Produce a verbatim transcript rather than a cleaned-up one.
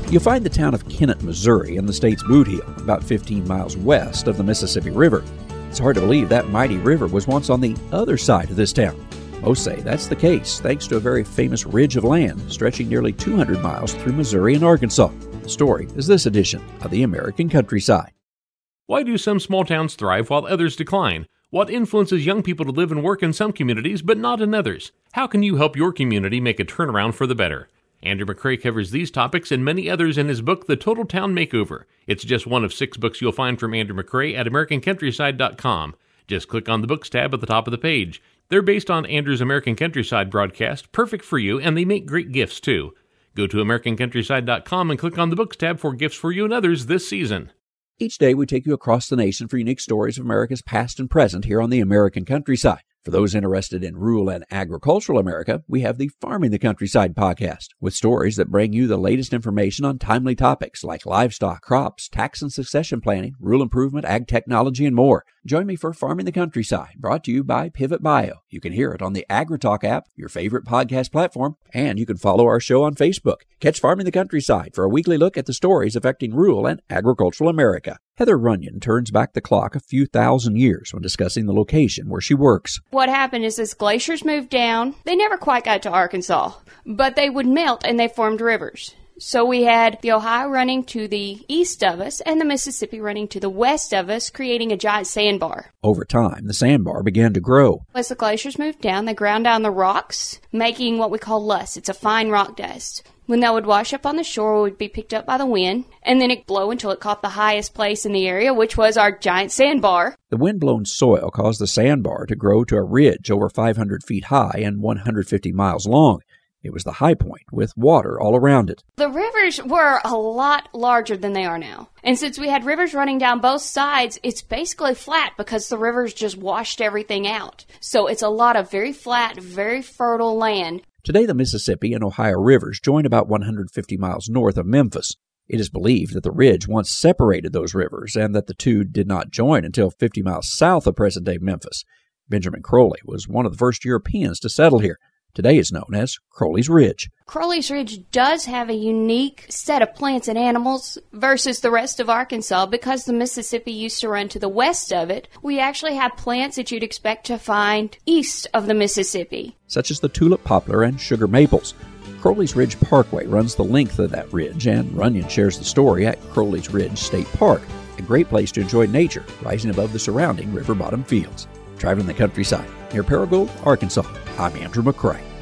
You'll find the town of Kennett, Missouri in the state's Boot Heel, about fifteen miles west of the Mississippi River. It's hard to believe that mighty river was once on the other side of this town. Most say that's the case thanks to a very famous ridge of land stretching nearly two hundred miles through Missouri and Arkansas. The story is this edition of the American Countryside. Why do some small towns thrive while others decline? What influences young people to live and work in some communities but not in others? How can you help your community make a turnaround for the better? Andrew McCrae covers these topics and many others in his book, The Total Town Makeover. It's just one of six books you'll find from Andrew McCrae at American Countryside dot com. Just click on the Books tab at the top of the page. They're based on Andrew's American Countryside broadcast, perfect for you, and they make great gifts too. Go to American Countryside dot com and click on the Books tab for gifts for you and others this season. Each day we take you across the nation for unique stories of America's past and present here on the American Countryside. For those interested in rural and agricultural America, we have the Farming the Countryside podcast, with stories that bring you the latest information on timely topics like livestock, crops, tax and succession planning, rural improvement, ag technology, and more. Join me for Farming the Countryside, brought to you by Pivot Bio. You can hear it on the AgriTalk app, your favorite podcast platform, and you can follow our show on Facebook. Catch Farming the Countryside for a weekly look at the stories affecting rural and agricultural America. Heather Runyon turns back the clock a few thousand years when discussing the location where she works. What happened is as glaciers moved down, they never quite got to Arkansas, but they would melt and they formed rivers. So we had the Ohio running to the east of us and the Mississippi running to the west of us, creating a giant sandbar. Over time, the sandbar began to grow. As the glaciers moved down, they ground down the rocks, making what we call loess. It's a fine rock dust. When that would wash up on the shore, it would be picked up by the wind, and then it'd blow until it caught the highest place in the area, which was our giant sandbar. The wind-blown soil caused the sandbar to grow to a ridge over five hundred feet high and one hundred fifty miles long. It was the high point, with water all around it. The rivers were a lot larger than they are now. And since we had rivers running down both sides, it's basically flat because the rivers just washed everything out. So it's a lot of very flat, very fertile land. Today, the Mississippi and Ohio rivers join about one hundred fifty miles north of Memphis. It is believed that the ridge once separated those rivers and that the two did not join until fifty miles south of present-day Memphis. Benjamin Crowley was one of the first Europeans to settle here. Today is known as Crowley's Ridge. Crowley's Ridge does have a unique set of plants and animals versus the rest of Arkansas. Because the Mississippi used to run to the west of it, we actually have plants that you'd expect to find east of the Mississippi, such as the tulip poplar and sugar maples. Crowley's Ridge Parkway runs the length of that ridge, and Runyon shares the story at Crowley's Ridge State Park, a great place to enjoy nature rising above the surrounding river bottom fields. Traveling the countryside near Paragould, Arkansas, I'm Andrew McCrae.